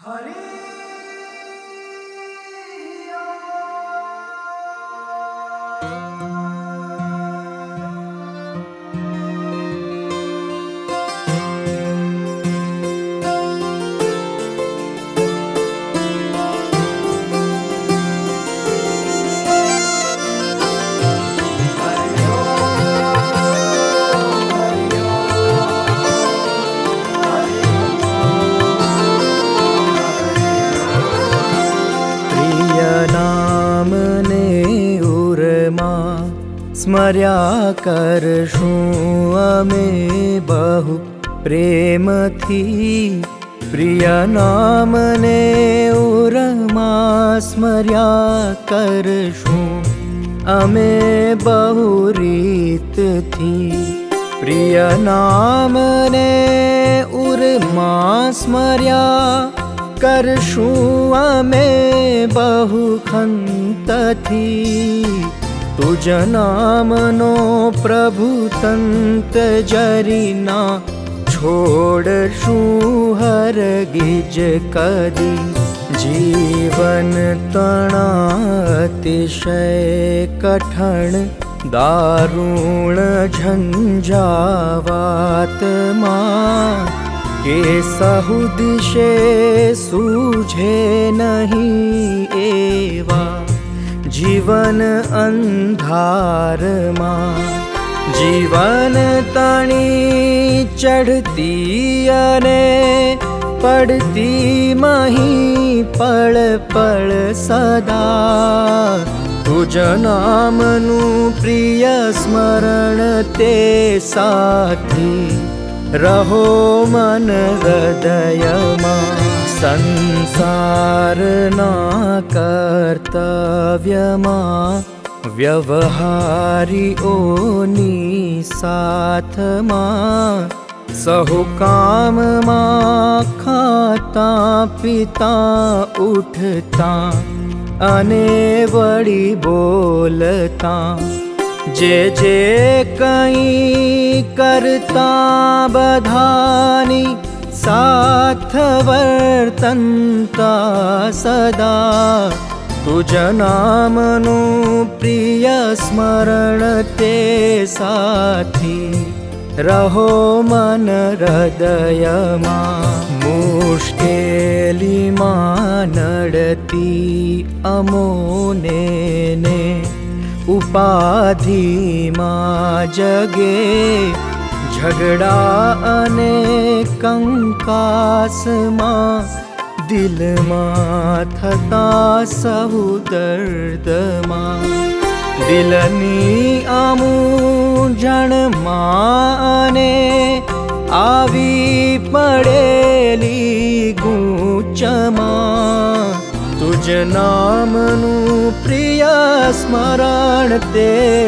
स्मर्या करशुं अमे बहु प्रेमथी प्रिय नामने उरमा स्मर्या करशुं अमे बहु रीतथी प्रिय नामने उरमा स्मर्या करशुं अमे बहु खंतथी तुज नामनो प्रभु तंत जरीना छोड़शुं हरगिज कदी जीवन तणा अतिशय कठण दारुण झंझावातमा के सहु दिशे सूझे नहीं एवा जीवन अंधार मां जीवन तणी चढ़ती अने पड़ती मही पल पल सदा तुज नामनु प्रिय स्मरण ते साथी रहो मन हृदय मां संसारना कर्तव्यमा व्यवहारियोनी साथमा सहु काममा खाता पीता उठता अने वળી बोलता जे जे कई करता बधानी साथ वर्तन्ता सदा तुज नामनु प्रिय स्मरण ते साथी रहो मन हृदय मां मुश्केली मां नडती अमोने ने उपाधि मां जगे झगड़ा अने कंकास मां दिल मां थता सहु दर्द मां दिलनी आमूझण माने आवी पड़ेली गूंच मां तुज नामनु प्रिय स्मरण ते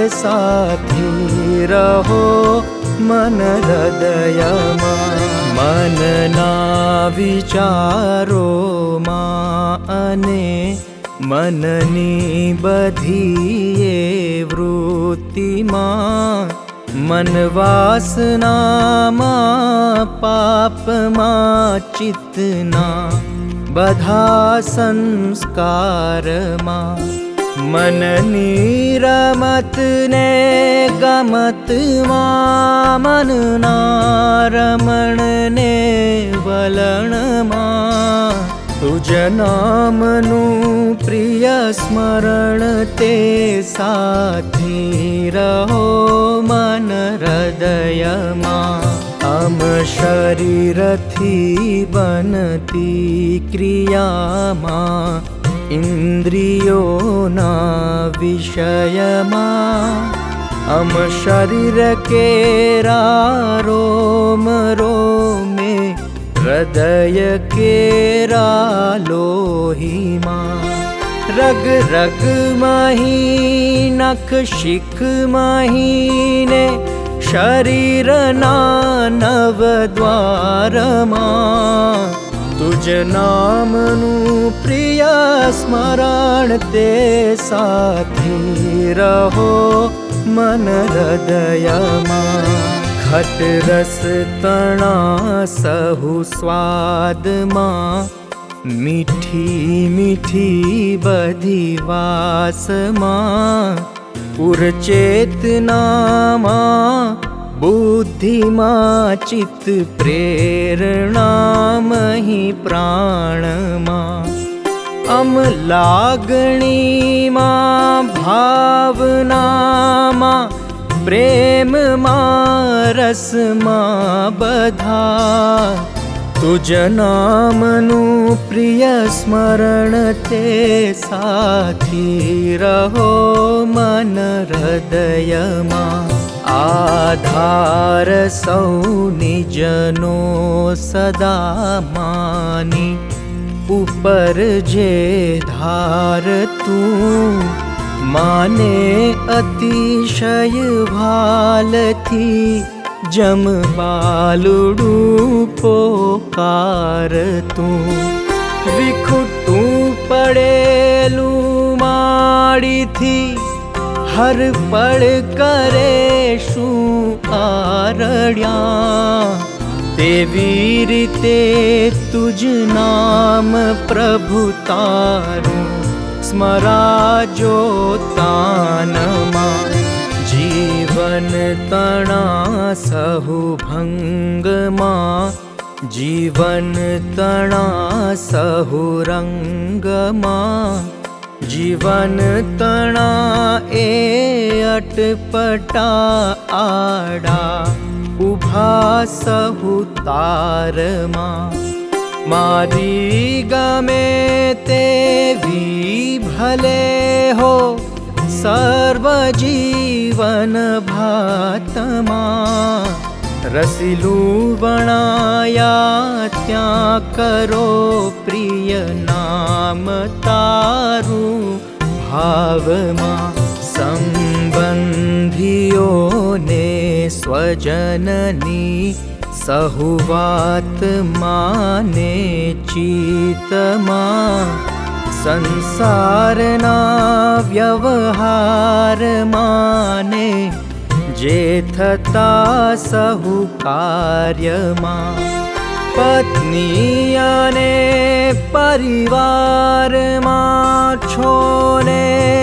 साथी रहो मन हृदय मां मनना विचारो मां अने मननी बधी ए वृत्ति मां मन वासना मां पाप मां चित्तना बधा संस्कार मां मननी रमत ने गमत मां मनना रमण ने वलण मां तुज नामनु प्रिय स्मरण ते साथी रहो मन हृदय मां अम शरीर थी बनती क्रिया मां इंद्रियों विषय मां अम शरीर केरा रोम रोमे हृदय केरा लोही मां रग रग माही नख शिख माहीने शरीर ना नव द्वार मां तुज नामनु प्रिय स्मरण ते साथी रहो मन हृदय मां खट रस तणा सहु स्वाद मां मीठी मीठी बधी वासमा उर्चेतनामा बुद्धिमा चित्त प्रेरणामहि प्राणमा अमलागणीमा भावनामा प्रेममा रसमा बधा तुज नामनु प्रिय स्मरण ते साथी रहो मन हृदयमा आधार सौ निजनो सदा मानी ऊपर जे धार तू माने अतिशय भालथी जम बालुडू पोकार तू विखुटू पड़ेलू माड़ी थी हर पड़ करे शू आरड्या तेवी रीते तुझ नाम प्रभु तारू स्मराजो तानमा जीवन तणा सहु भंगमा जीवन तणा सहु रंगमा जीवन तणा ए अटपटा आड़ा उभा सहु तारमा मारी गमे तेवी भले हो सर्व जीवन भातमा रसिलू वणाया त्या करो प्रिय नाम तारू भावमा संबंधियों ने स्वजननी सहुवात माने चित्तमा संसारना व्यवहार माने जे थता सहु कार्यमा पत्नीयाने परिवार मा छोने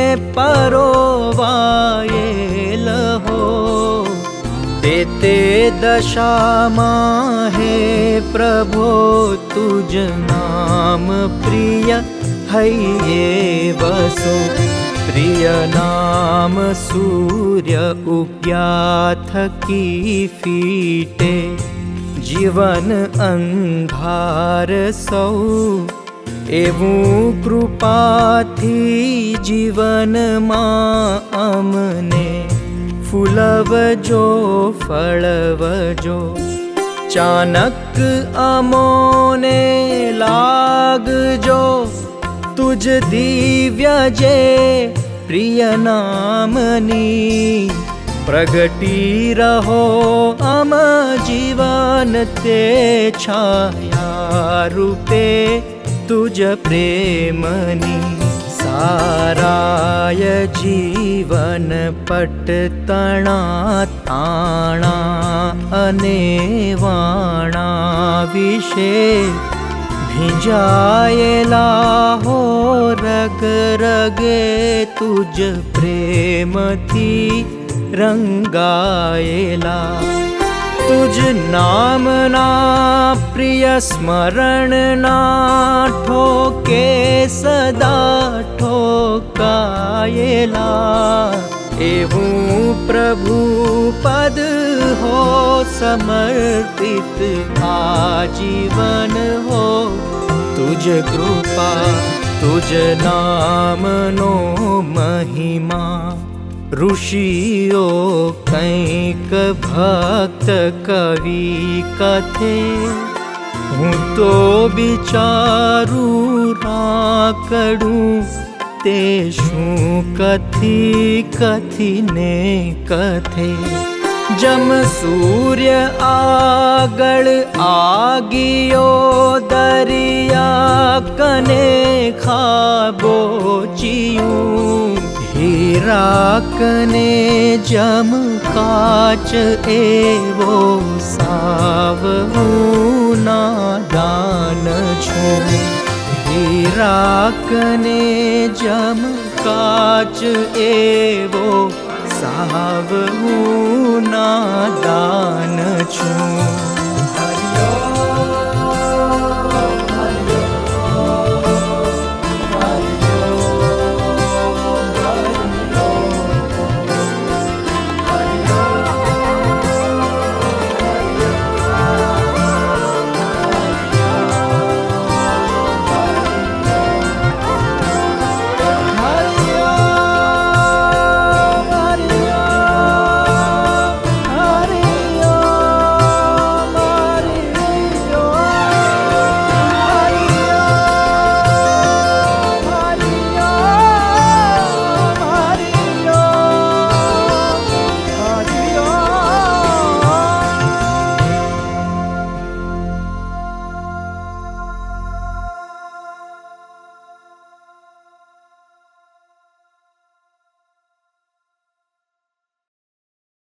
परोवायेल हो ते दशा हे प्रभो तुझ नाम प्रिय हये वसो प्रिय नाम सूर्य उग्याथ की फीटे जीवन अंधार सौ एवं कृपा थी जीवन मां अमने फूलवजो फलवजो चानक अमोने लागजो तुझ दिव्य जे प्रिय नामनी प्रगटी रहो अम जीवन ते छाया रूपे तुझ प्रेमनी साराय जीवन पटतणा ताणा अनेवाणा विषे भिजायेला हो रग रगे तुझ प्रेम थी रंगायेला तुझ नाम ना प्रिय स्मरण ना ठोके सदा ठोकायेला एवं प्रभु पद हो समर्पित आजीवन हो तुझ कृपा तुझ नाम नो महिमा ऋषियो कैक भक्त कवि कथे हूँ तो विचारू राकड़ू ते शू कथी कथी ने कथे जम सूर्य आगळ आगियो दरिया कने खाबो चियूं हीरा कने जम काच एवो सावहू नादान छो हीरा कने जम काच एवो साव हूँ नादान छूं।